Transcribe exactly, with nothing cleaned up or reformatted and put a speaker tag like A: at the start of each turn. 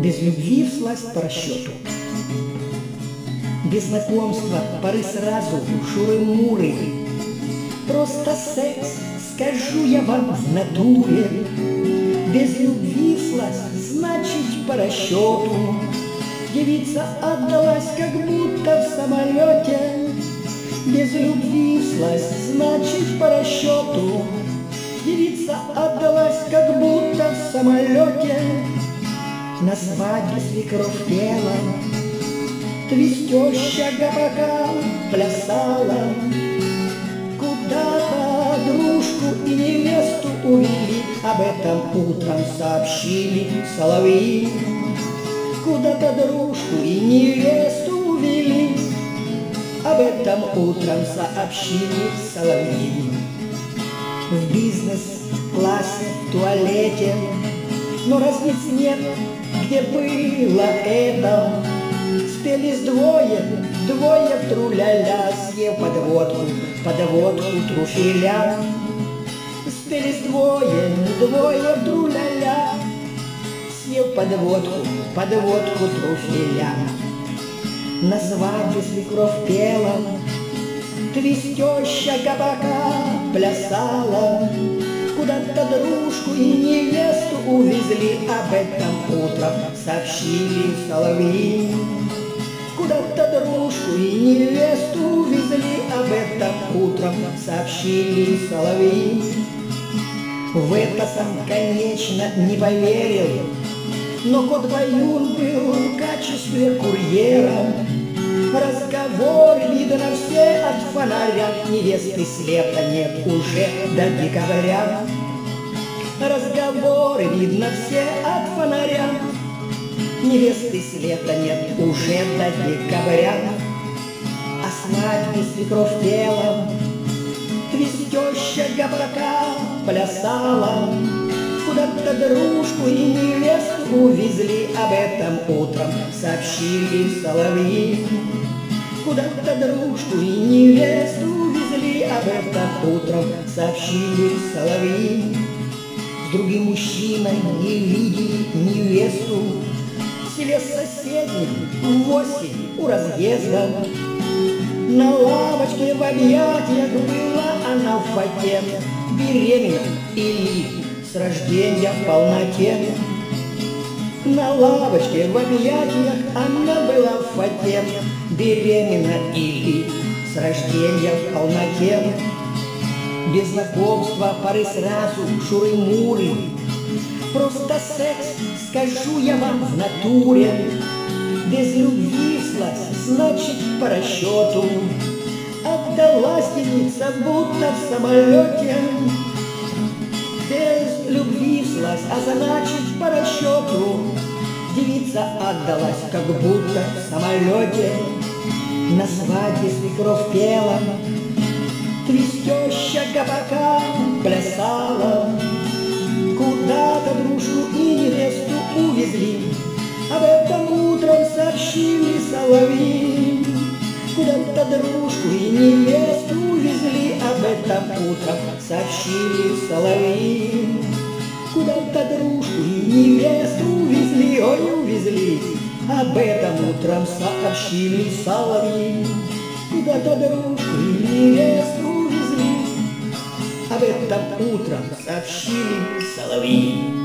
A: без любви всласть по расчету. Без знакомства, поры сразу, шуры-муры. Просто секс, скажу я вам в натуре. Без любви всласть, значит по расчету. Девица отдалась, как будто в самолете. Без любви всласть, значит по расчету. Девица отдалась, как будто в самолете. На свадьбе свекровь пела, твистеща гопака плясала. Куда-то дружку и невесту увели, об этом утром сообщили соловьи. Куда-то дружку и невесту увели, об этом утром сообщили соловьи. В бизнес-классе, в туалете, но разниц нет, где было это. Спелись двое, двое в тру-ля-ля, съев подводку, подводку труфеля. Спелись двое, двое в тру-ля-ля, съев подводку, подводку труфеля. На свадьбе свекровь пела, твистеща гопака плясала. Куда-то дружку и невесту увезли, об этом утром сообщили соловьи. Куда-то дружку и невесту увезли, об этом утром сообщили соловьи. В это сам, конечно, не поверил, но кот Баюн был в качестве курьера. Разговоры видно все от фонаря, невесты слета нет уже до декабря. Разговоры видно все от фонаря, невесты слета нет уже до декабря. А свадьбе свекровь пела, твистеща гопака плясала. Куда-то дружку и невесту увезли, об этом утром сообщили соловьи. Куда-то дружку и невесту увезли, об этом утром сообщили соловьи. С другим мужчиной не видели невесту, в селе соседнем в осень у разъезда. На лавочке в объятиях была она в фате, беременна или с рождения в полноте. На лавочке в объятиях она была в фате, беременна или с рождения в полноте. Без знакомства, поры сразу, шуры-муры. Просто секс, скажу я вам в натуре. Без любви всласть, значит по расчету. Отдалась девица, будто в самолете. Без любви всласть, а значит по расчету. Девица отдалась, как будто в самолете. На свадьбе свекровь пела, твистеща гопака плясала. Куда-то дружку и невесту увезли, об этом утром сообщили соловьи. Куда-то дружку и невесту увезли, об этом утром сообщили соловьи. Куда-то дружку и невесту увезли, ой, увезли, об этом утром сообщили соловьи. Куда-то дружку и невесту увезли, об этом утром сообщили соловьи.